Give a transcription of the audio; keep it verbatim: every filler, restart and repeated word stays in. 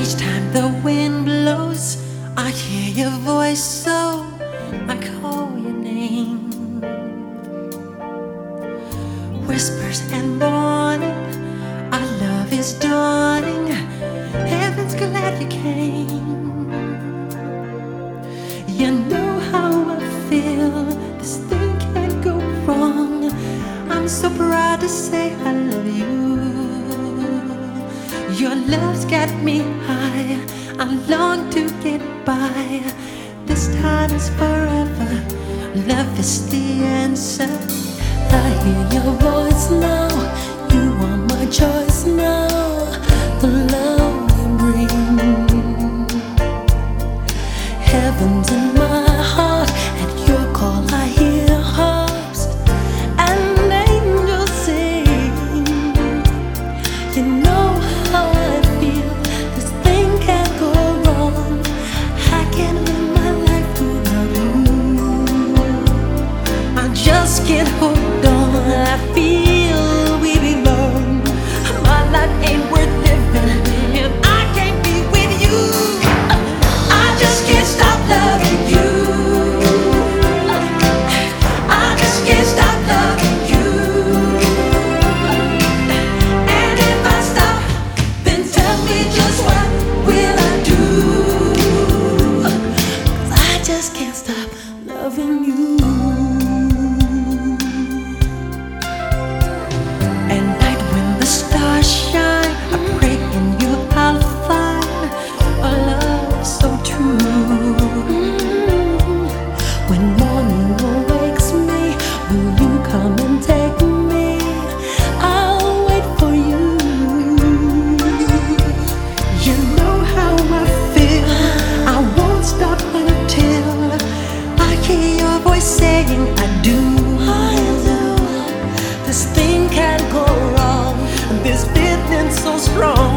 Each time the wind blows, I hear your voice, so I call your name. Whispers and warning, our love is dawning. Heaven's glad you came. You know how I feel, this thing can't go wrong. I'm so proud to say I love you. Your love's got me high, I long to get by. This time is forever, love is the answer. I hear your voice now, you are my choice now. The love you bring, heaven's in my heart. At your call I hear harps and angels sing. You know how I feel, this thing can't go wrong. I can't live my life without you. I just can't hold on, I feel we belong. My life ain't worth living if I can't be with you. I just can't stop loving you. I just can't stop loving you. And if I stop, then tell me just what will I do? I just can't stop loving you. At night when the stars shine, I pray in you I'll find a love so true. When morning awakes me, will you come and take me? I'll wait for you. You know how I feel, I won't stop until I hear your voice saying I do. I do. This thing can't go wrong, this feeling so strong.